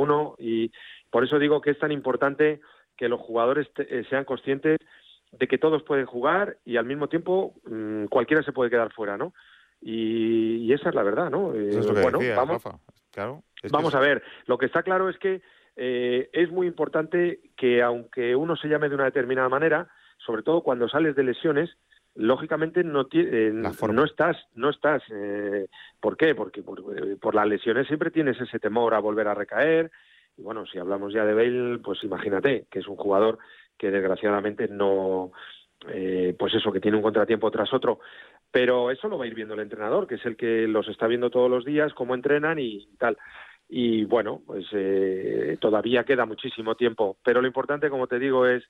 uno, y por eso digo que es tan importante que los jugadores sean conscientes de que todos pueden jugar y al mismo tiempo cualquiera se puede quedar fuera, ¿no? Y esa es la verdad, ¿no? Eso es lo que decía, vamos, Rafa. Claro, vamos a ver, lo que está claro es que es muy importante que aunque uno se llame de una determinada manera, sobre todo cuando sales de lesiones, lógicamente no estás. ¿Por qué? Porque por las lesiones siempre tienes ese temor a volver a recaer. Y bueno, si hablamos ya de Bale, pues imagínate que es un jugador que desgraciadamente no, pues eso, que tiene un contratiempo tras otro. Pero eso lo va a ir viendo el entrenador, que es el que los está viendo todos los días, cómo entrenan y tal. Y bueno, pues todavía queda muchísimo tiempo. Pero lo importante, como te digo, es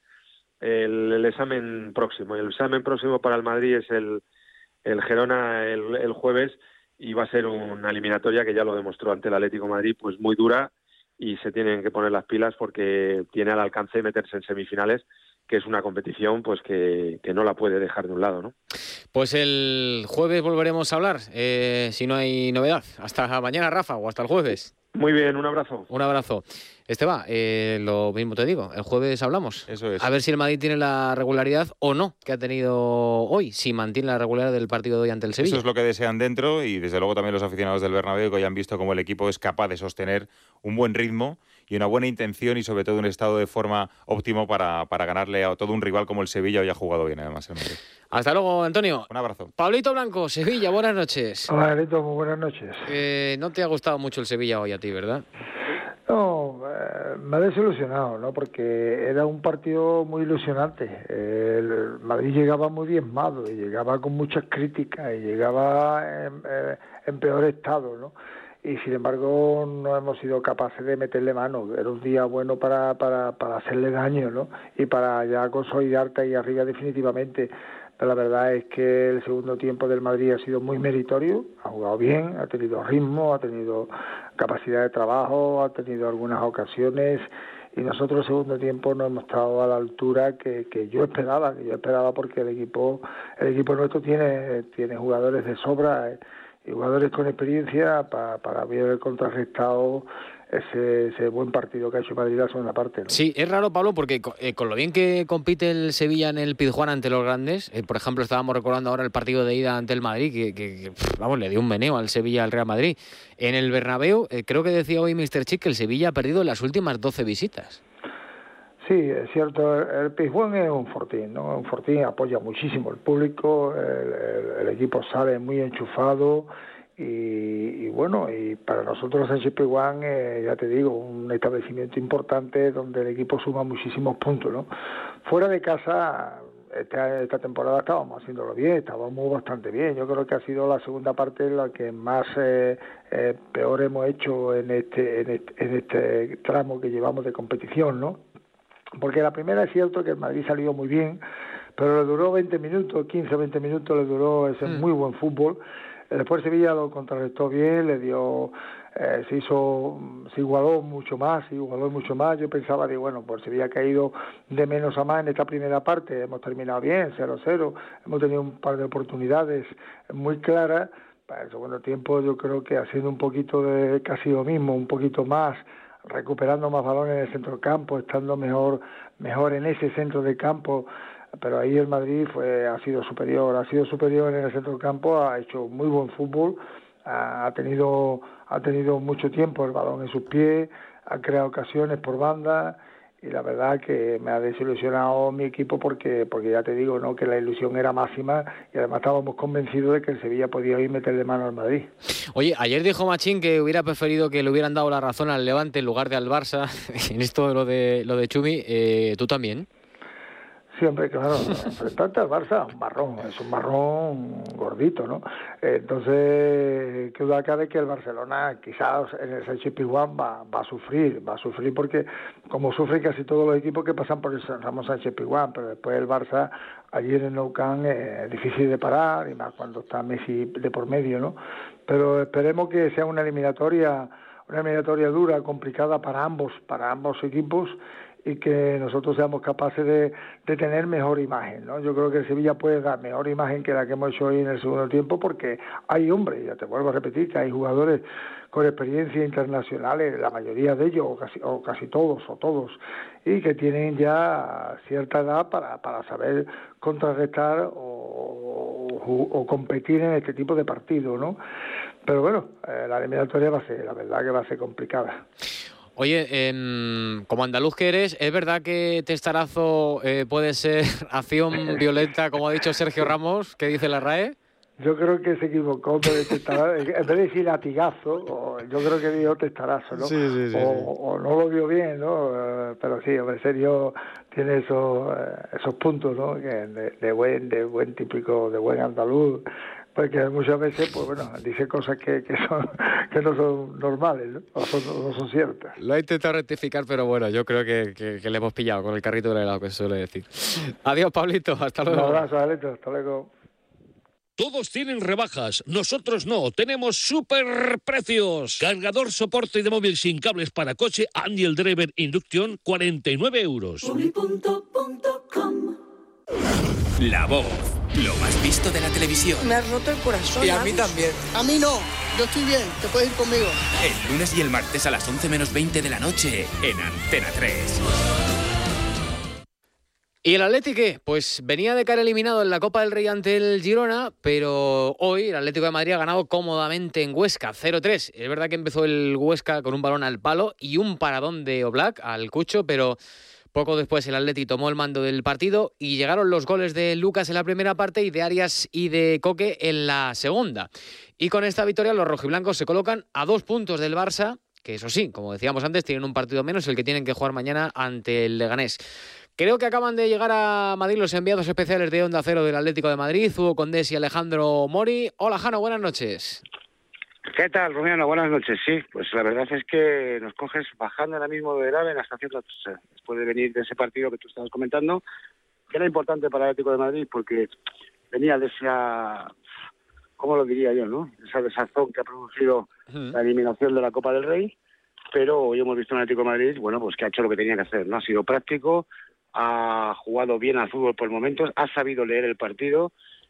el examen próximo. El examen próximo para el Madrid es el Girona el jueves, y va a ser una eliminatoria que ya lo demostró ante el Atlético de Madrid, pues muy dura, y se tienen que poner las pilas porque tiene al alcance meterse en semifinales, que es una competición pues que no la puede dejar de un lado, ¿no? Pues el jueves volveremos a hablar, si no hay novedad. Hasta mañana, Rafa, o hasta el jueves. Muy bien, un abrazo. Un abrazo. Esteban, lo mismo te digo, el jueves hablamos. Eso es. A ver si el Madrid tiene la regularidad o no que ha tenido hoy, si mantiene la regularidad del partido de hoy ante el Sevilla. Eso es lo que desean dentro, y desde luego también los aficionados del Bernabéu, que hoy han visto cómo el equipo es capaz de sostener un buen ritmo y una buena intención, y sobre todo un estado de forma óptimo para ganarle a todo un rival como el Sevilla. Hoy ha jugado bien además el Madrid. Hasta luego, Antonio. Un abrazo. Pablito Blanco, Sevilla, buenas noches. Hola, Garito, muy buenas noches. No te ha gustado mucho el Sevilla hoy a ti, ¿verdad? No, me ha desilusionado, ¿no? Porque era un partido muy ilusionante. El Madrid llegaba muy diezmado y llegaba con muchas críticas y llegaba en peor estado, ¿no? Y sin embargo no hemos sido capaces de meterle mano. Era un día bueno para hacerle daño, ¿no? Y para ya consolidarte ahí arriba definitivamente. Pero la verdad es que el segundo tiempo del Madrid ha sido muy meritorio, ha jugado bien, ha tenido ritmo, ha tenido capacidad de trabajo, ha tenido algunas ocasiones, y nosotros el segundo tiempo no hemos estado a la altura que yo esperaba, porque el equipo nuestro tiene jugadores de sobra y jugadores con experiencia para haber contrarrestado ese buen partido que ha hecho Madrid la segunda parte, ¿no? Sí, es raro, Pablo, porque con lo bien que compite el Sevilla en el Pizjuán ante los grandes, por ejemplo, estábamos recordando ahora el partido de ida ante el Madrid, que vamos, le dio un meneo al Sevilla al Real Madrid. En el Bernabéu, creo que decía hoy Mr. Chick que el Sevilla ha perdido las últimas 12 visitas. Sí, es cierto, el Pizjuán es un fortín, ¿no? Un fortín, apoya muchísimo el público, el equipo sale muy enchufado. Y bueno, y para nosotros Sánchez Pizjuán, ya te digo, un establecimiento importante donde el equipo suma muchísimos puntos, ¿no? Fuera de casa, esta temporada estábamos haciéndolo bien, estábamos bastante bien. Yo creo que ha sido la segunda parte la que más peor hemos hecho en este tramo que llevamos de competición, ¿no? Porque la primera es cierto que el Madrid salió muy bien, pero le duró 20 minutos, 15 o 20 minutos, le duró ese muy buen fútbol. Después Sevilla lo contrarrestó bien, le dio, se igualó mucho más. Yo pensaba de, bueno, pues Sevilla ha caído de menos a más en esta primera parte, hemos terminado bien, 0-0, hemos tenido un par de oportunidades muy claras. Para el segundo tiempo yo creo que haciendo un poquito de casi lo mismo, un poquito más, recuperando más balones en el centro del campo, estando mejor en ese centro de campo. Pero ahí el Madrid ha sido superior en el centro del campo, ha hecho muy buen fútbol, ha tenido mucho tiempo el balón en sus pies, ha creado ocasiones por banda, y la verdad que me ha desilusionado mi equipo porque ya te digo, ¿no?, que la ilusión era máxima, y además estábamos convencidos de que el Sevilla podía ir meterle mano al Madrid. Oye, ayer dijo Machín que hubiera preferido que le hubieran dado la razón al Levante en lugar de al Barça en esto de lo de Chumi. ¿Tú también? Siempre, claro, enfrentarte al Barça, es un marrón gordito, ¿no? Entonces, qué duda cabe que el Barcelona quizás en el Sánchez Pizjuán va a sufrir porque como sufren casi todos los equipos que pasan por el Ramón Sánchez Pizjuán, pero después el Barça allí en el Nou Camp es difícil de parar, y más cuando está Messi de por medio, ¿no? Pero esperemos que sea una eliminatoria una eliminatoria dura, complicada para ambos equipos, y que nosotros seamos capaces de tener mejor imagen, ¿no? Yo creo que el Sevilla puede dar mejor imagen que la que hemos hecho hoy en el segundo tiempo, porque hay hombres, ya te vuelvo a repetir, que hay jugadores con experiencia internacionales, la mayoría de ellos, o casi todos, y que tienen ya cierta edad para saber contrarrestar o competir en este tipo de partidos, ¿no? Pero bueno, la eliminatoria la verdad que va a ser complicada. Oye, como andaluz que eres, ¿es verdad que Testarazo puede ser acción violenta, como ha dicho Sergio Ramos, que dice la RAE? Yo creo que se equivocó, en vez de decir latigazo, yo creo que dijo testarazo, ¿no? Sí. O no lo vio bien, ¿no? Pero sí, hombre, Sergio tiene esos puntos, ¿no? De buen típico, de buen andaluz, porque muchas veces, pues bueno, dice cosas que no son normales, ¿no? No son ciertas. Lo ha intentado rectificar, pero bueno, yo creo que le hemos pillado con el carrito del helado, que se suele decir. Adiós, Pablito, hasta luego. Un abrazo, Alito, hasta luego. Todos tienen rebajas, nosotros no, tenemos super precios. Cargador, soporte de móvil sin cables para coche, Angel Driver Induction, 49 euros. La Voz, lo más visto de la televisión. Me has roto el corazón. Y a mí también. A mí no, yo estoy bien, te puedes ir conmigo. El lunes y el martes a las 11:20 de la noche en Antena 3. ¿Y el Atleti qué? Pues venía de caer eliminado en la Copa del Rey ante el Girona, pero hoy el Atlético de Madrid ha ganado cómodamente en Huesca, 0-3. Es verdad que empezó el Huesca con un balón al palo y un paradón de Oblak al Cucho, pero poco después el Atleti tomó el mando del partido y llegaron los goles de Lucas en la primera parte y de Arias y de Coque en la segunda. Y con esta victoria los rojiblancos se colocan a 2 puntos del Barça, que eso sí, como decíamos antes, tienen un partido menos, el que tienen que jugar mañana ante el Leganés. Creo que acaban de llegar a Madrid los enviados especiales de Onda Cero del Atlético de Madrid, Hugo Condés y Alejandro Mori. Hola, Jano, buenas noches. ¿Qué tal, Rumiano? Buenas noches. Sí, pues la verdad es que nos coges bajando ahora mismo de AVE en la estación, después de venir de ese partido que tú estabas comentando, que era importante para el Atlético de Madrid porque venía de esa, ¿cómo lo diría yo, no? Esa desazón que ha producido la eliminación de la Copa del Rey, pero hoy hemos visto un Atlético de Madrid, bueno, pues que ha hecho lo que tenía que hacer, ¿no? Ha sido práctico, ha jugado bien al fútbol por momentos, ha sabido leer el partido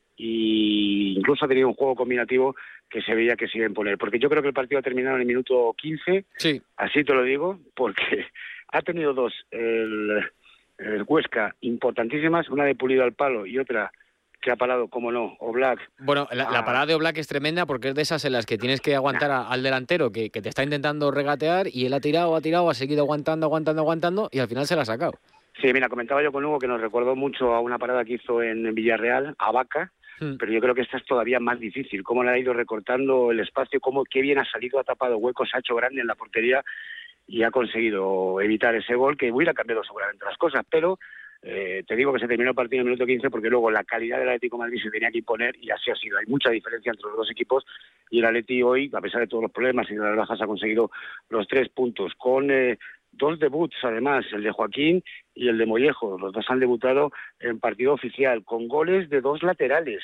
y incluso ha tenido un juego combinativo que se veía que se iba a imponer. Porque yo creo que el partido ha terminado en el minuto 15, sí. Así te lo digo, porque ha tenido dos, el Huesca, importantísimas, una de Pulido al palo y otra que ha parado, como no, Oblak. Bueno, la parada de Oblak es tremenda porque es de esas en las que tienes que aguantar al delantero que te está intentando regatear y él ha tirado, ha seguido aguantando y al final se la ha sacado. Sí, mira, comentaba yo con Hugo que nos recordó mucho a una parada que hizo en Villarreal, a Vaca, pero yo creo que esta es todavía más difícil. Cómo le ha ido recortando el espacio, qué bien ha salido, ha tapado huecos, ha hecho grande en la portería y ha conseguido evitar ese gol que hubiera cambiado seguramente las cosas. Pero te digo que se terminó el partido en el minuto 15 porque luego la calidad del Atlético de Madrid se tenía que imponer y así ha sido. Hay mucha diferencia entre los dos equipos y el Atleti hoy, a pesar de todos los problemas y de las bajas, ha conseguido los 3 puntos con 2 debuts, además, el de Joaquín y el de Mollejo. Los dos han debutado en partido oficial, con goles de 2 laterales,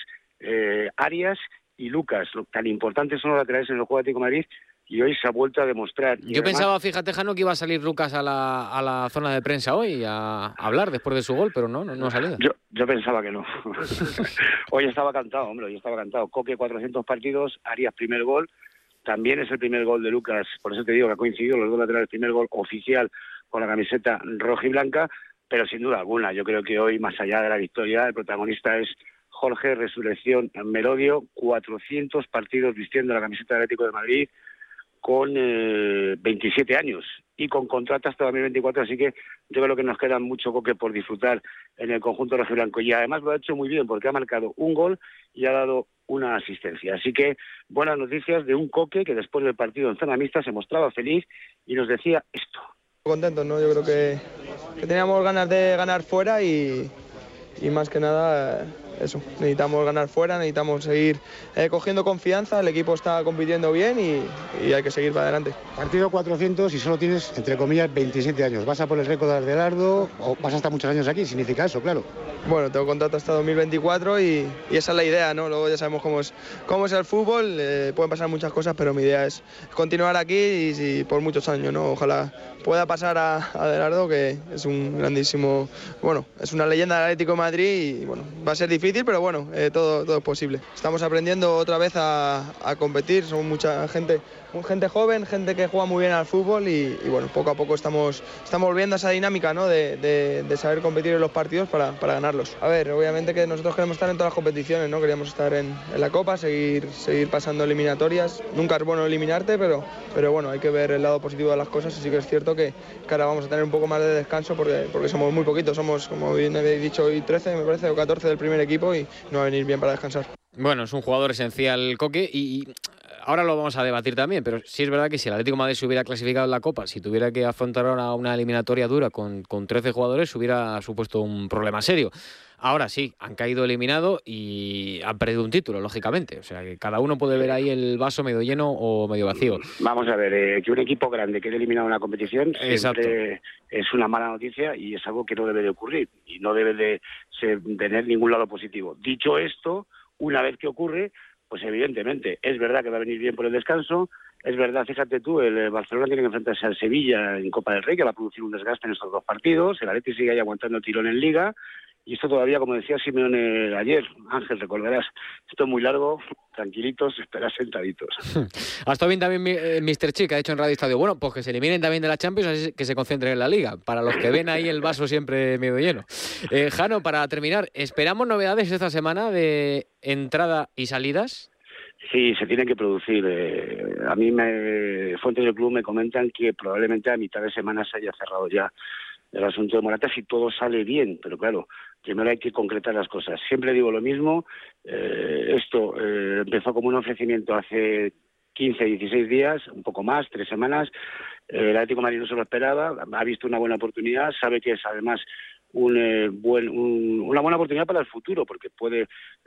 Arias y Lucas. Tan importantes son los laterales en el juego Atlético de Madrid y hoy se ha vuelto a demostrar. Y yo además pensaba, fíjate, Jano, que iba a salir Lucas a la zona de prensa hoy a hablar después de su gol, pero no ha salido. Yo pensaba que no. Hoy estaba cantado, hombre, Coque 400 partidos, Arias primer gol. También es el primer gol de Lucas, por eso te digo que ha coincidido los dos laterales, el primer gol oficial con la camiseta roja y blanca, pero sin duda alguna, yo creo que hoy, más allá de la victoria, el protagonista es Jorge Resurrección Merodio, 400 partidos vistiendo la camiseta del Atlético de Madrid, con 27 años y con contrato hasta 2024, así que yo creo que nos queda mucho Coque por disfrutar en el conjunto rojiblanco y además lo ha hecho muy bien porque ha marcado un gol y ha dado una asistencia, así que buenas noticias de un Coque que después del partido en zona mixta se mostraba feliz y nos decía esto. Contentos, ¿no? Yo creo que teníamos ganas de ganar fuera y más que nada eso, necesitamos ganar fuera, necesitamos seguir cogiendo confianza, el equipo está compitiendo bien y hay que seguir para adelante. Partido 400 y solo tienes, entre comillas, 27 años. ¿Vas a por el récord de Adelardo o vas a estar muchos años aquí? Significa eso, claro. bueno, tengo contrato hasta 2024 y esa es la idea, ¿no? Luego ya sabemos cómo es el fútbol, pueden pasar muchas cosas, pero mi idea es continuar aquí y por muchos años, ¿no? Ojalá pueda pasar a Adelardo, que es un grandísimo, bueno, es una leyenda del Atlético de Madrid y bueno, va a ser difícil, pero bueno, todo es posible. Estamos aprendiendo otra vez a competir, somos mucha gente joven, gente que juega muy bien al fútbol y bueno, poco a poco estamos volviendo a esa dinámica, ¿no? de saber competir en los partidos para ganarlos. A ver, obviamente que nosotros queremos estar en todas las competiciones, ¿no? Queríamos estar en la Copa, seguir pasando eliminatorias. Nunca es bueno eliminarte, pero bueno, hay que ver el lado positivo de las cosas y sí que es cierto que ahora vamos a tener un poco más de descanso porque somos muy poquitos, somos, como bien habéis dicho, hoy 13, me parece, o 14 del primer equipo y no va a venir bien para descansar. Bueno, es un jugador esencial, Coque, y ahora lo vamos a debatir también, pero sí es verdad que si el Atlético de Madrid se hubiera clasificado en la Copa, si tuviera que afrontar ahora una eliminatoria dura con 13 jugadores, hubiera supuesto un problema serio. Ahora sí, han caído eliminados y han perdido un título, lógicamente. O sea, que cada uno puede ver ahí el vaso medio lleno o medio vacío. Vamos a ver, que un equipo grande quede eliminado en una competición Exacto. siempre es una mala noticia y es algo que no debe de ocurrir y no debe de tener ningún lado positivo. Dicho esto, una vez que ocurre, pues evidentemente es verdad que va a venir bien por el descanso. Es verdad, fíjate tú, el Barcelona tiene que enfrentarse al Sevilla en Copa del Rey, que va a producir un desgaste en estos dos partidos. El Atleti sigue ahí aguantando el tirón en Liga. Y esto todavía, como decía Simeone ayer, Ángel, recordarás, esto es muy largo, tranquilitos, esperad sentaditos. Ha estado bien también Mr. Chick, ha dicho en Radio Estadio, bueno, pues que se eliminen también de la Champions, así que se concentren en la Liga, para los que ven ahí el vaso siempre medio lleno. Jano, para terminar, ¿esperamos novedades esta semana de entrada y salidas? Sí, se tienen que producir. A mí, fuentes del club me comentan que probablemente a mitad de semana se haya cerrado ya el asunto de Morata si todo sale bien, pero claro, primero hay que concretar las cosas. Siempre digo lo mismo, esto empezó como un ofrecimiento hace 15, 16 días, un poco más, 3 semanas. El Atlético de Madrid no se lo esperaba, ha visto una buena oportunidad, sabe que es además una buena oportunidad para el futuro, porque puede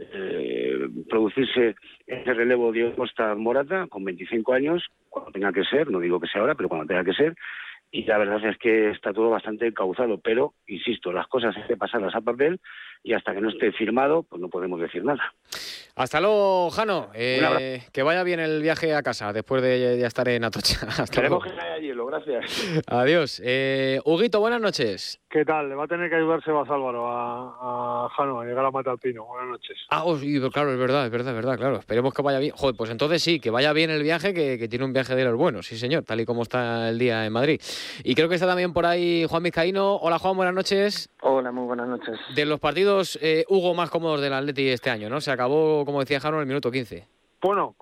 producirse ese relevo de Diego Costa Morata con 25 años, cuando tenga que ser, no digo que sea ahora, pero cuando tenga que ser. Y la verdad es que está todo bastante encauzado, pero, insisto, las cosas hay que pasarlas a papel y hasta que no esté firmado, pues no podemos decir nada. Hasta luego, Jano. Que vaya bien el viaje a casa después de ya estar en Atocha. Esperemos que haya hielo, gracias. Adiós. Huguito, buenas noches. ¿Qué tal? Le va a tener que ayudar Sebas Álvaro a Jano a llegar a Matalpino. Buenas noches. Claro, es verdad, claro. Esperemos que vaya bien. Joder, pues entonces sí, que vaya bien el viaje, que tiene un viaje de los buenos, sí señor, tal y como está el día en Madrid. Y creo que está también por ahí Juan Vizcaíno. Hola Juan, buenas noches. Hola, muy buenas noches. De los partidos, Hugo, más cómodos del Atleti este año, ¿no? Se acabó, como decía Jano, en el minuto 15. Bueno,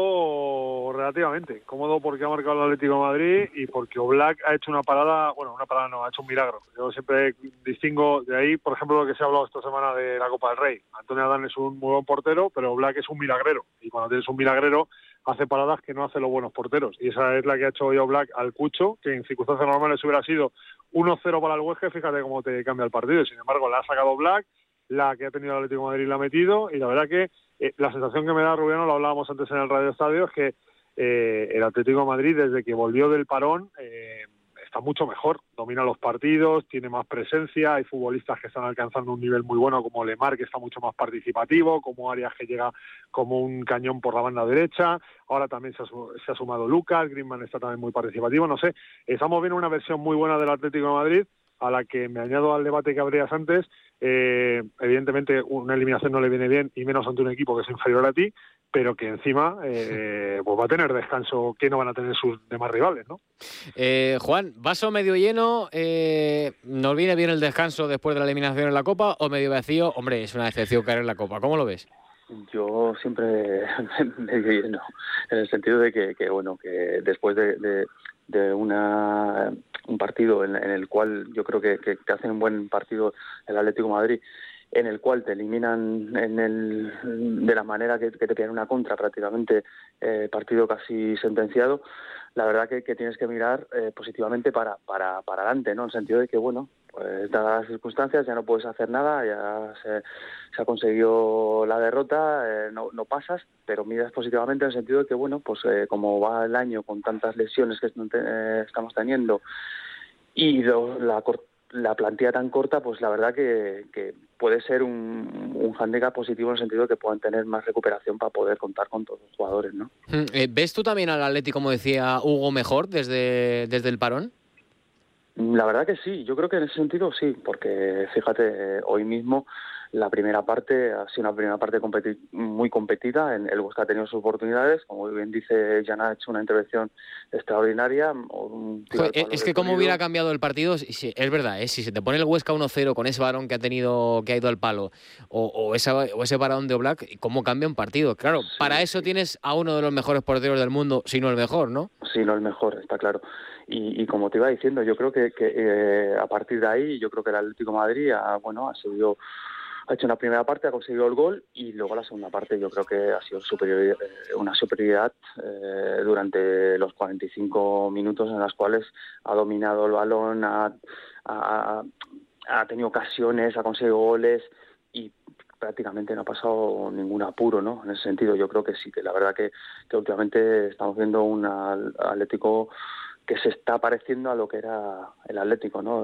cómodo relativamente. Cómodo porque ha marcado el Atlético de Madrid y porque Oblak ha hecho una parada no, ha hecho un milagro. Yo siempre distingo de ahí, por ejemplo, lo que se ha hablado esta semana de la Copa del Rey. Antonio Adán es un muy buen portero, pero Oblak es un milagrero. Y cuando tienes un milagrero, hace paradas que no hacen los buenos porteros. Y esa es la que ha hecho hoy Oblak al Cucho, que en circunstancias normales hubiera sido 1-0 para el Huesca, fíjate cómo te cambia el partido. Sin embargo, la ha sacado Oblak, la que ha tenido el Atlético de Madrid la ha metido, y la verdad que la sensación que me da, Rubiano, lo hablábamos antes en el Radio Estadio, es que el Atlético de Madrid, desde que volvió del parón, está mucho mejor, domina los partidos, tiene más presencia, hay futbolistas que están alcanzando un nivel muy bueno, como Lemar, que está mucho más participativo, como Arias, que llega como un cañón por la banda derecha, ahora también se ha sumado Lucas, Griezmann está también muy participativo, no sé, estamos viendo una versión muy buena del Atlético de Madrid, a la que me añado al debate que abrías antes. Evidentemente una eliminación no le viene bien, y menos ante un equipo que es inferior a ti, pero que encima pues va a tener descanso que no van a tener sus demás rivales, ¿no? Juan, ¿vaso medio lleno? ¿Nos viene bien el descanso después de la eliminación en la Copa o medio vacío? Hombre, es una decepción caer en la Copa. ¿Cómo lo ves? Yo siempre medio lleno, en el sentido de que bueno, que después de un partido en el cual yo creo que hacen un buen partido el Atlético de Madrid, en el cual te eliminan de la manera que te quedan una contra prácticamente, partido casi sentenciado, la verdad que tienes que mirar positivamente para adelante, ¿no? En el sentido de que, bueno, pues dadas las circunstancias ya no puedes hacer nada, ya se ha conseguido la derrota, no pasas, pero miras positivamente en el sentido de que, bueno, pues como va el año con tantas lesiones que estamos teniendo y la plantilla tan corta, pues la verdad que puede ser un hándicap positivo en el sentido de que puedan tener más recuperación para poder contar con todos los jugadores, ¿no? ¿Ves tú también al Atleti, como decía Hugo, mejor desde el parón? La verdad que sí, yo creo que en ese sentido sí, porque fíjate, hoy mismo la primera parte ha sido una primera parte muy competida. El Huesca ha tenido sus oportunidades, como bien dice Jan, ha hecho una intervención extraordinaria. Es que cómo hubiera cambiado el partido, sí, es verdad, si se te pone el Huesca 1-0 con ese balón que ha ido al palo o ese parón de Oblak, ¿cómo cambia un partido? Claro, sí, para eso tienes a uno de los mejores porteros del mundo, si no el mejor, ¿no? Sí, no el mejor, está claro. Y como te iba diciendo, yo creo que a partir de ahí, yo creo que el Atlético de Madrid ha hecho una primera parte, ha conseguido el gol, y luego la segunda parte yo creo que ha sido una superioridad durante los 45 minutos en las cuales ha dominado el balón, ha tenido ocasiones, ha conseguido goles y prácticamente no ha pasado ningún apuro, ¿no? En ese sentido yo creo que sí, que la verdad que últimamente estamos viendo un Atlético que se está pareciendo a lo que era el Atlético, ¿no?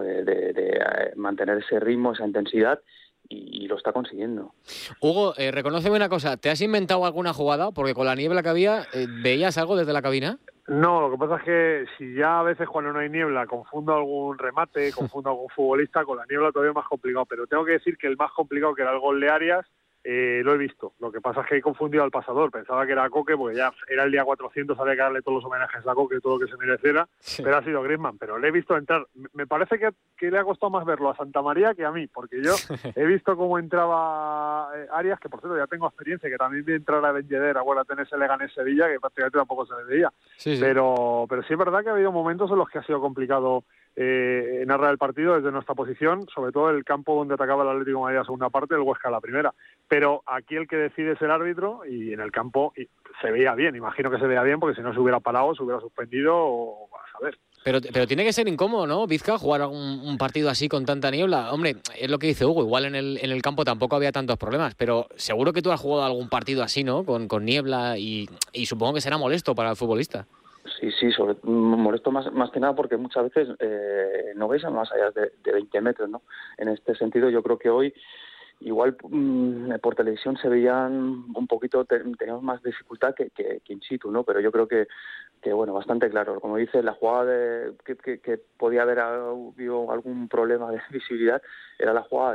De mantener ese ritmo, esa intensidad, y lo está consiguiendo. Hugo, reconóceme una cosa, ¿te has inventado alguna jugada? Porque con la niebla que había, ¿veías algo desde la cabina? No, lo que pasa es que si ya a veces cuando no hay niebla confundo algún remate, confundo algún futbolista, con la niebla todavía es más complicado, pero tengo que decir que el más complicado, que era el gol de Arias, lo he visto. Lo que pasa es que he confundido al pasador, pensaba que era Coque, porque ya era el día 400, había que darle todos los homenajes a Coque, todo lo que se mereciera, sí. Pero ha sido Griezmann, pero le he visto entrar. Me parece que le ha costado más verlo a Santa María que a mí, porque yo he visto cómo entraba Arias, que por cierto ya tengo experiencia, que también vi entrar a Ben Yedder, acuérdate, en ese Leganés Sevilla, que prácticamente tampoco se le veía. Sí. Pero sí es verdad que ha habido momentos en los que ha sido complicado narrar el partido desde nuestra posición, sobre todo el campo donde atacaba el Atlético de Madrid a la segunda parte, el Huesca a la primera. Pero aquí el que decide es el árbitro, y en el campo se veía bien, imagino que se veía bien, porque si no se hubiera parado, se hubiera suspendido, o a saber. Pero tiene que ser incómodo, ¿no, Vizca, jugar un partido así con tanta niebla? Hombre, es lo que dice Hugo, igual en el campo tampoco había tantos problemas, pero seguro que tú has jugado algún partido así, ¿no? Con niebla, y supongo que será molesto para el futbolista. Sí, molesto más que nada porque muchas veces no ves a más allá de 20 metros, ¿no? En este sentido yo creo que hoy igual por televisión se veían un poquito, teníamos más dificultad que in situ, ¿no? Pero yo creo que bueno, bastante claro. Como dice, la jugada que podía haber habido algún problema de visibilidad era la jugada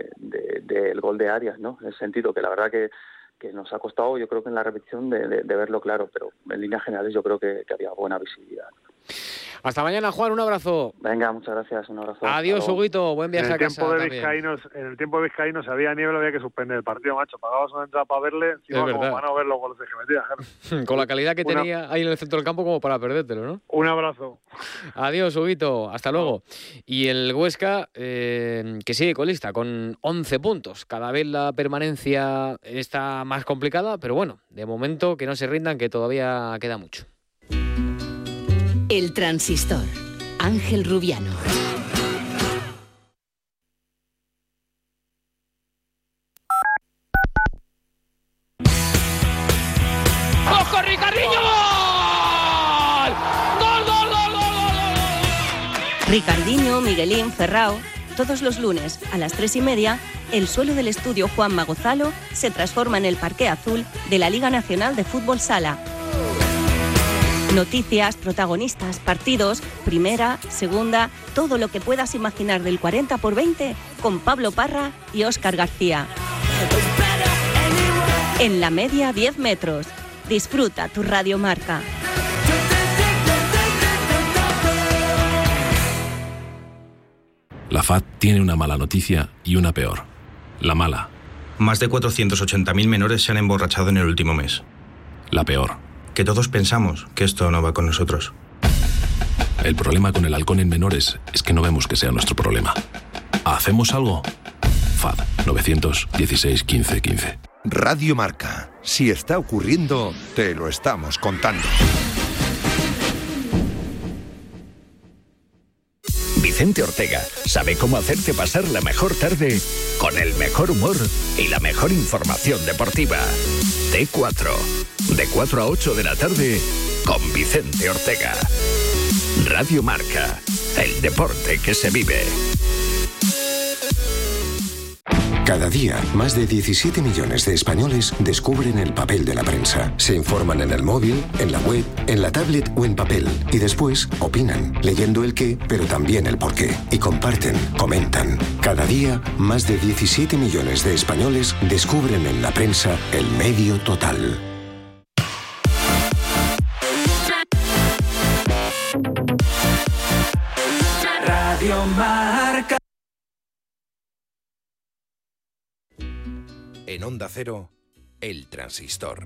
del gol de Arias, ¿no? En el sentido que la verdad que nos ha costado, yo creo que en la repetición de verlo claro, pero en líneas generales yo creo que había buena visibilidad. Hasta mañana, Juan, un abrazo. Venga, muchas gracias, un abrazo. Adiós, Huguito, buen viaje a casa. En el tiempo de Vizcaínos, si había niebla, había que suspender el partido, macho. Pagabas una entrada para verle, encima como para no verlo con los que metía. Claro. Con la calidad que tenía ahí en el centro del campo, como para perdértelo, ¿no? Un abrazo. Adiós, Huguito, hasta luego. Y el Huesca, que sigue colista, con 11 puntos. Cada vez la permanencia está más complicada, pero bueno, de momento que no se rindan, que todavía queda mucho. El Transistor. Ángel Rubiano. ¡Ojo, Ricardinho! ¡Gol! ¡Gol! Ricardinho, Miguelín, Ferrao. Todos los lunes a las 3:30, el suelo del estudio Juan Magozalo se transforma en el parqué azul de la Liga Nacional de Fútbol Sala. Noticias, protagonistas, partidos, primera, segunda, todo lo que puedas imaginar del 40x20 con Pablo Parra y Óscar García. En la media 10 metros. Disfruta tu Radio Marca. La FAD tiene una mala noticia y una peor. La mala. Más de 480.000 menores se han emborrachado en el último mes. La peor. Que todos pensamos que esto no va con nosotros. El problema con el alcohol en menores es que no vemos que sea nuestro problema. ¿Hacemos algo? FAD 916 15 15. Radio Marca. Si está ocurriendo, te lo estamos contando. Vicente Ortega sabe cómo hacerte pasar la mejor tarde con el mejor humor y la mejor información deportiva. T4, de 4 a 8 de la tarde, con Vicente Ortega. Radio Marca, el deporte que se vive. Cada día, más de 17 millones de españoles descubren el papel de la prensa. Se informan en el móvil, en la web, en la tablet o en papel. Y después opinan, leyendo el qué, pero también el por qué. Y comparten, comentan. Cada día, más de 17 millones de españoles descubren en la prensa el medio total. Radio Marca. En Onda Cero, El Transistor.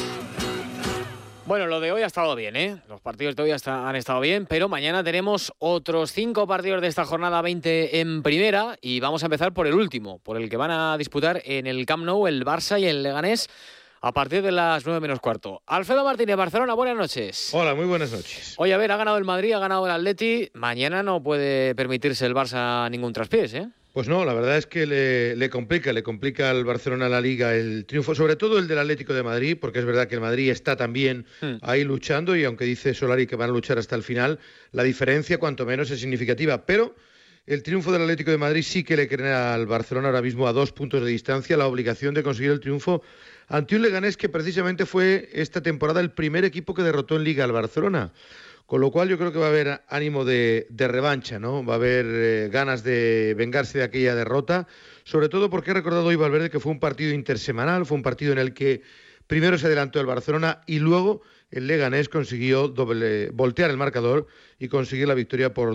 Bueno, lo de hoy ha estado bien, ¿eh? Los partidos de hoy han estado bien, pero mañana tenemos otros 5 partidos de esta jornada 20 en primera y vamos a empezar por el último, por el que van a disputar en el Camp Nou el Barça y el Leganés a partir de las 9 menos cuarto. Alfredo Martínez, Barcelona, buenas noches. Hola, muy buenas noches. Oye, a ver, ha ganado el Madrid, ha ganado el Atleti. Mañana no puede permitirse el Barça ningún traspiés, ¿eh? Pues no, la verdad es que le complica al Barcelona la Liga el triunfo, sobre todo el del Atlético de Madrid, porque es verdad que el Madrid está también ahí luchando y aunque dice Solari que van a luchar hasta el final, la diferencia cuanto menos es significativa, pero el triunfo del Atlético de Madrid sí que le crea al Barcelona ahora mismo a 2 puntos de distancia la obligación de conseguir el triunfo ante un Leganés que precisamente fue esta temporada el primer equipo que derrotó en Liga al Barcelona. Con lo cual yo creo que va a haber ánimo de revancha, ¿no? Va a haber ganas de vengarse de aquella derrota, sobre todo porque he recordado hoy, Valverde, que fue un partido intersemanal, fue un partido en el que primero se adelantó el Barcelona y luego el Leganés consiguió voltear el marcador y conseguir la victoria por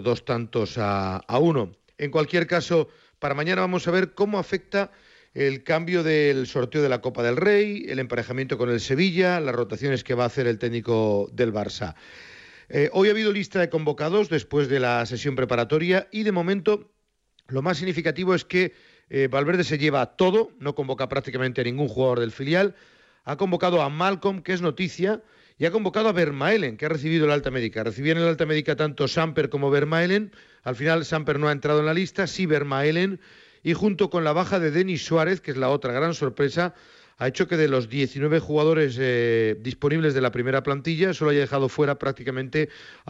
2-1. En cualquier caso, para mañana vamos a ver cómo afecta el cambio del sorteo de la Copa del Rey, el emparejamiento con el Sevilla, las rotaciones que va a hacer el técnico del Barça. Hoy ha habido lista de convocados después de la sesión preparatoria y de momento lo más significativo es que Valverde se lleva todo, no convoca prácticamente a ningún jugador del filial, ha convocado a Malcolm, que es noticia, y ha convocado a Vermaelen, que ha recibido el alta médica. Recibían el alta médica tanto Samper como Vermaelen, al final Samper no ha entrado en la lista, sí Vermaelen, y junto con la baja de Denis Suárez, que es la otra gran sorpresa, ha hecho que de los 19 jugadores disponibles de la primera plantilla solo haya dejado fuera prácticamente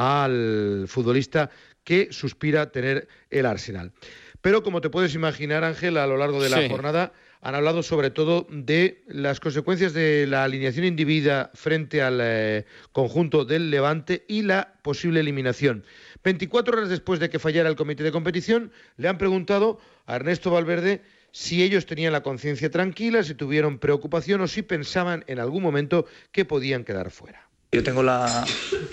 al futbolista que suspira tener el Arsenal. Pero como te puedes imaginar, Ángel, a lo largo de la jornada han hablado sobre todo de las consecuencias de la alineación indebida frente al conjunto del Levante y la posible eliminación. 24 horas después de que fallara el comité de competición, le han preguntado a Ernesto Valverde si ellos tenían la conciencia tranquila, si tuvieron preocupación o si pensaban en algún momento que podían quedar fuera. Yo tengo la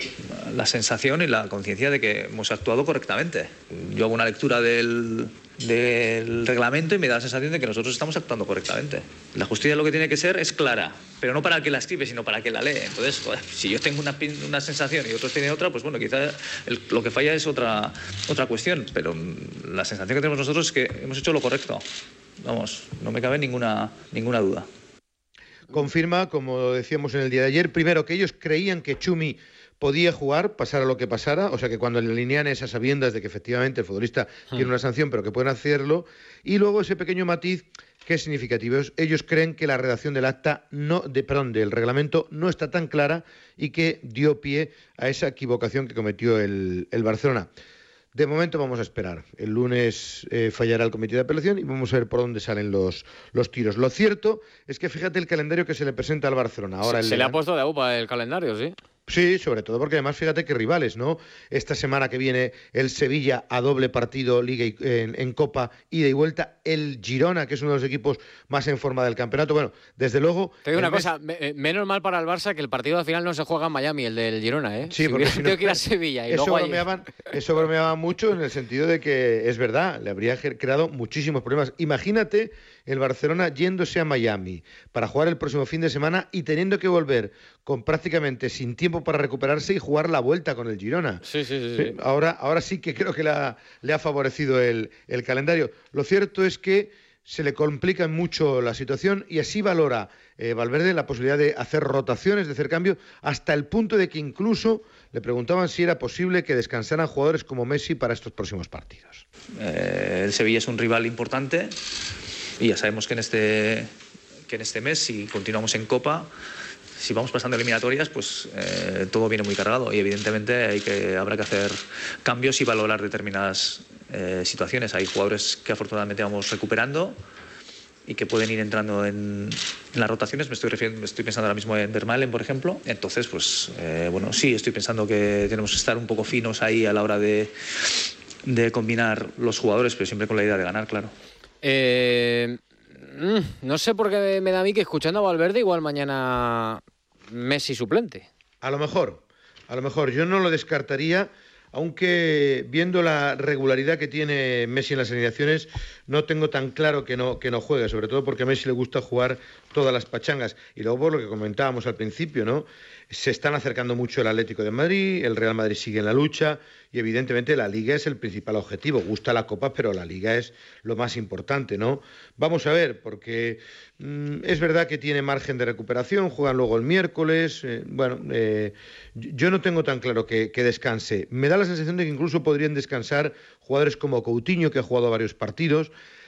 sensación y la conciencia de que hemos actuado correctamente. Yo hago una lectura del reglamento y me da la sensación de que nosotros estamos actuando correctamente. La justicia lo que tiene que ser es clara, pero no para el que la escribe, sino para el que la lee. Entonces, si yo tengo una sensación y otros tienen otra, pues bueno, quizás lo que falla es otra cuestión, pero la sensación que tenemos nosotros es que hemos hecho lo correcto. Vamos, no me cabe ninguna duda. Confirma, como decíamos en el día de ayer, primero que ellos creían que Chumi podía jugar, pasara lo que pasara, o sea que cuando le alinean esas sabiendas de que efectivamente el futbolista tiene una sanción, pero que pueden hacerlo, y luego ese pequeño matiz que es significativo. Ellos creen que la redacción del acta del reglamento no está tan clara y que dio pie a esa equivocación que cometió el Barcelona. De momento vamos a esperar. El lunes fallará el comité de apelación y vamos a ver por dónde salen los tiros. Lo cierto es que fíjate el calendario que se le presenta al Barcelona. Ahora se le ha puesto de upa el calendario, ¿sí? Sí, sobre todo porque además fíjate que rivales, ¿no? Esta semana que viene el Sevilla a doble partido, Liga en Copa, ida y vuelta. El Girona, que es uno de los equipos más en forma del campeonato. Bueno, desde luego... Te digo una cosa, menos mal para el Barça que el partido al final no se juega en Miami, el del Girona, ¿eh? Sí, porque si no, que ir a Sevilla. Y eso luego bromeaban mucho en el sentido de que es verdad, le habría creado muchísimos problemas. Imagínate el Barcelona yéndose a Miami para jugar el próximo fin de semana y teniendo que volver con prácticamente sin tiempo para recuperarse y jugar la vuelta con el Girona. Sí. Ahora sí que creo que le ha favorecido el calendario. Lo cierto es que se le complica mucho la situación y así valora Valverde la posibilidad de hacer rotaciones, de hacer cambio, hasta el punto de que incluso le preguntaban si era posible que descansaran jugadores como Messi para estos próximos partidos. El Sevilla es un rival importante y ya sabemos que en este mes, si continuamos en Copa, si vamos pasando eliminatorias, pues todo viene muy cargado y evidentemente habrá que hacer cambios y valorar determinadas situaciones. Hay jugadores que afortunadamente vamos recuperando y que pueden ir entrando en las rotaciones. Me estoy pensando ahora mismo en Vermaelen, por ejemplo. Entonces, pues bueno, sí, estoy pensando que tenemos que estar un poco finos ahí a la hora de combinar los jugadores, pero siempre con la idea de ganar, claro. No sé por qué me da a mí que escuchando a Valverde igual mañana Messi suplente. A lo mejor, yo no lo descartaría, aunque viendo la regularidad que tiene Messi en las alineaciones, no tengo tan claro que no juegue, sobre todo porque a Messi le gusta jugar todas las pachangas. Y luego por lo que comentábamos al principio, ¿no? Se están acercando mucho el Atlético de Madrid, el Real Madrid sigue en la lucha y evidentemente la Liga es el principal objetivo. Gusta la Copa, pero la Liga es lo más importante, ¿no? Vamos a ver, porque es verdad que tiene margen de recuperación, juegan luego el miércoles. Yo no tengo tan claro que descanse. Me da la sensación de que incluso podrían descansar jugadores como Coutinho, que ha jugado varios partidos,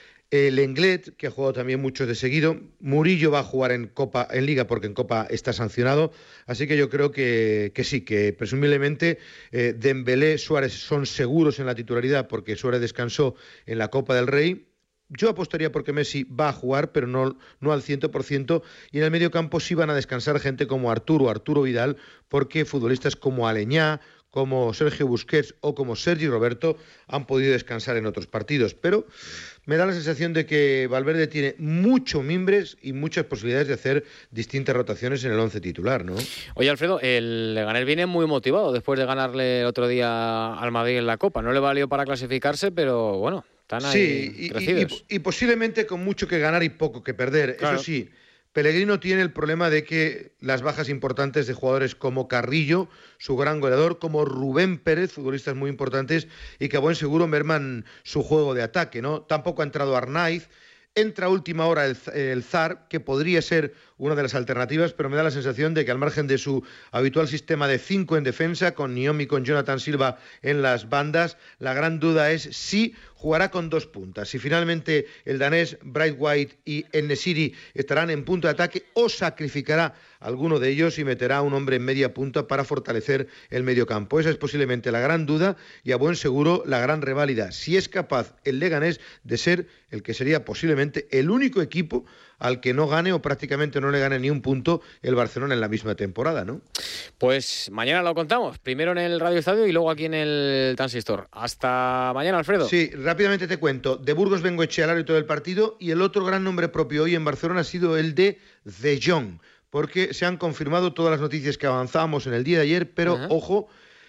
Lenglet, que ha jugado también muchos de seguido. Murillo va a jugar en Liga porque en Copa está sancionado, así que yo creo que sí, que presumiblemente Dembélé, Suárez son seguros en la titularidad porque Suárez descansó en la Copa del Rey. Yo apostaría porque Messi va a jugar, pero no al 100%, y en el medio campo sí van a descansar gente como Arturo Vidal, porque futbolistas como Aleñá, como Sergio Busquets o como Sergi Roberto han podido descansar en otros partidos. Pero me da la sensación de que Valverde tiene mucho mimbres y muchas posibilidades de hacer distintas rotaciones en el 11 titular, ¿no? Oye, Alfredo, el Leganés viene muy motivado después de ganarle el otro día al Madrid en la Copa. No le valió para clasificarse, pero bueno, están ahí crecidos. Y posiblemente con mucho que ganar y poco que perder. Claro. Eso sí, Pellegrino tiene el problema de que las bajas importantes de jugadores como Carrillo, su gran goleador, como Rubén Pérez, futbolistas muy importantes, y que a buen seguro merman su juego de ataque, ¿no? Tampoco ha entrado Arnaiz. Entra a última hora el Zar, que podría ser una de las alternativas, pero me da la sensación de que al margen de su habitual sistema de 5 en defensa, con Nyom y con Jonathan Silva en las bandas, la gran duda es si jugará con 2 puntas. Si finalmente el danés Bright White y En-Nesyri estarán en punto de ataque o sacrificará alguno de ellos y meterá a un hombre en media punta para fortalecer el mediocampo. Esa es posiblemente la gran duda y a buen seguro la gran reválida. Si es capaz el Leganés de ser el que sería posiblemente el único equipo al que no gane o prácticamente no le gane ni un punto el Barcelona en la misma temporada, ¿no? Pues mañana lo contamos, primero en el Radio Estadio y luego aquí en el Transistor. Hasta mañana, Alfredo. Sí, rápidamente te cuento. De Burgos Bengoechea, el árbitro del partido, y el otro gran nombre propio hoy en Barcelona ha sido el de Jong, porque se han confirmado todas las noticias que avanzábamos en el día de ayer, pero ojo,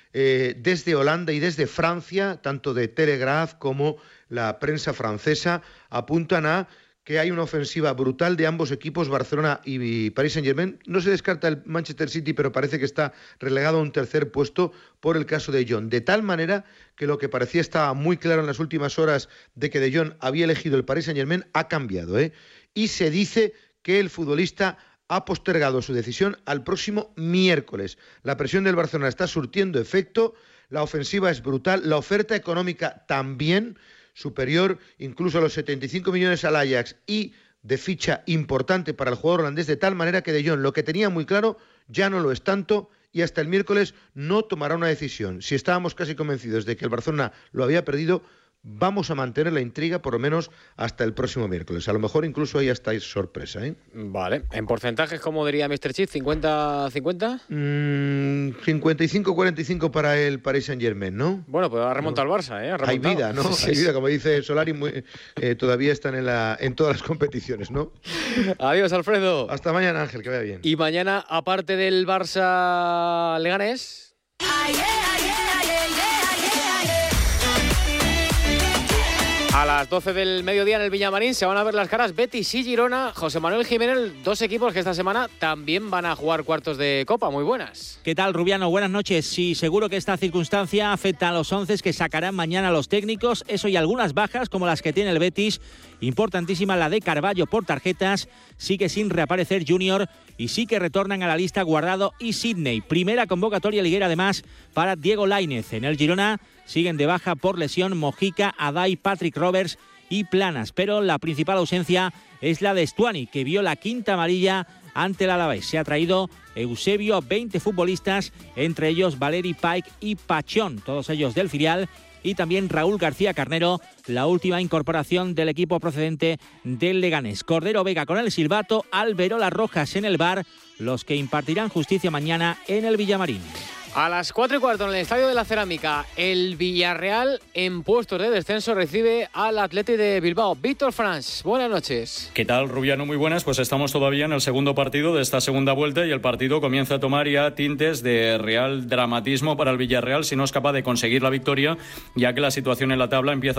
desde Holanda y desde Francia, tanto de Telegraph como la prensa francesa, apuntan a que hay una ofensiva brutal de ambos equipos, Barcelona y Paris Saint-Germain. No se descarta el Manchester City, pero parece que está relegado a un tercer puesto por el caso de Jong. De tal manera que lo que parecía estaba muy claro en las últimas horas de que De Jong había elegido el Paris Saint-Germain ha cambiado, y se dice que el futbolista ha postergado su decisión al próximo miércoles. La presión del Barcelona está surtiendo efecto, la ofensiva es brutal, la oferta económica también, superior incluso a los 75 millones al Ajax y de ficha importante para el jugador holandés, de tal manera que De Jong, lo que tenía muy claro, ya no lo es tanto y hasta el miércoles no tomará una decisión. Si estábamos casi convencidos de que el Barcelona lo había perdido, vamos a mantener la intriga por lo menos hasta el próximo miércoles. A lo mejor incluso ahí está sorpresa, Vale. ¿En porcentajes, como diría Mr. Chip, 50-50? 55-45 para el Paris Saint-Germain, ¿no? Bueno, pues ha remontado al Barça, Hay vida, ¿no? Sí, hay vida, como dice Solari, todavía están en todas las competiciones, ¿no? Adiós, Alfredo. Hasta mañana, Ángel, que vaya bien. Y mañana, aparte del Barça Leganés... A las 12 del mediodía en el Villamarín se van a ver las caras Betis y Girona. José Manuel Jiménez, 2 equipos que esta semana también van a jugar cuartos de Copa. Muy buenas. ¿Qué tal, Rubiano? Buenas noches. Sí, seguro que esta circunstancia afecta a los 11 que sacarán mañana los técnicos. Eso y algunas bajas, como las que tiene el Betis. Importantísima la de Carballo por tarjetas. Sigue sin reaparecer Junior y sí que retornan a la lista Guardado y Sidney. Primera convocatoria liguera además para Diego Lainez. En el Girona siguen de baja por lesión Mojica, Adai, Patrick Roberts y Planas. Pero la principal ausencia es la de Stuani, que vio la quinta amarilla ante el Alavés. Se ha traído Eusebio a 20 futbolistas, entre ellos Valeri, Pike y Pachón, todos ellos del filial. y también Raúl García Carnero, la última incorporación del equipo procedente del Leganés. Cordero Vega con el silbato, Alberola Rojas en el VAR, los que impartirán justicia mañana en el Villamarín. A las 4:15 en el Estadio de la Cerámica, el Villarreal en puestos de descenso recibe al Athletic de Bilbao. Víctor Franch, buenas noches. ¿Qué tal, Rubiano? Muy buenas. Pues estamos todavía en el segundo partido de esta segunda vuelta y el partido comienza a tomar ya tintes de real dramatismo para el Villarreal si no es capaz de conseguir la victoria, ya que la situación en la tabla empieza